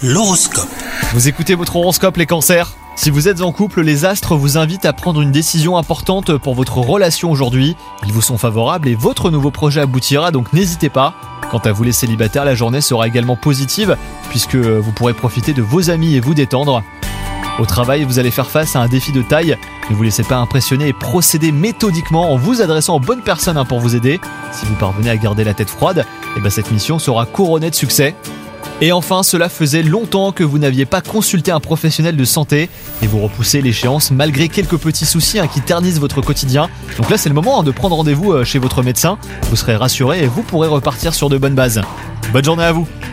L'horoscope. Vous écoutez votre horoscope les cancers ? Si vous êtes en couple, les astres vous invitent à prendre une décision importante pour votre relation aujourd'hui. Ils vous sont favorables et votre nouveau projet aboutira, donc n'hésitez pas. Quant à vous les célibataires, la journée sera également positive puisque vous pourrez profiter de vos amis et vous détendre. Au travail, vous allez faire face à un défi de taille. Ne vous laissez pas impressionner et procédez méthodiquement en vous adressant aux bonnes personnes pour vous aider. Si vous parvenez à garder la tête froide, cette mission sera couronnée de succès. Et enfin, cela faisait longtemps que vous n'aviez pas consulté un professionnel de santé et vous repoussez l'échéance malgré quelques petits soucis qui ternissent votre quotidien. Donc là, c'est le moment de prendre rendez-vous chez votre médecin. Vous serez rassuré et vous pourrez repartir sur de bonnes bases. Bonne journée à vous!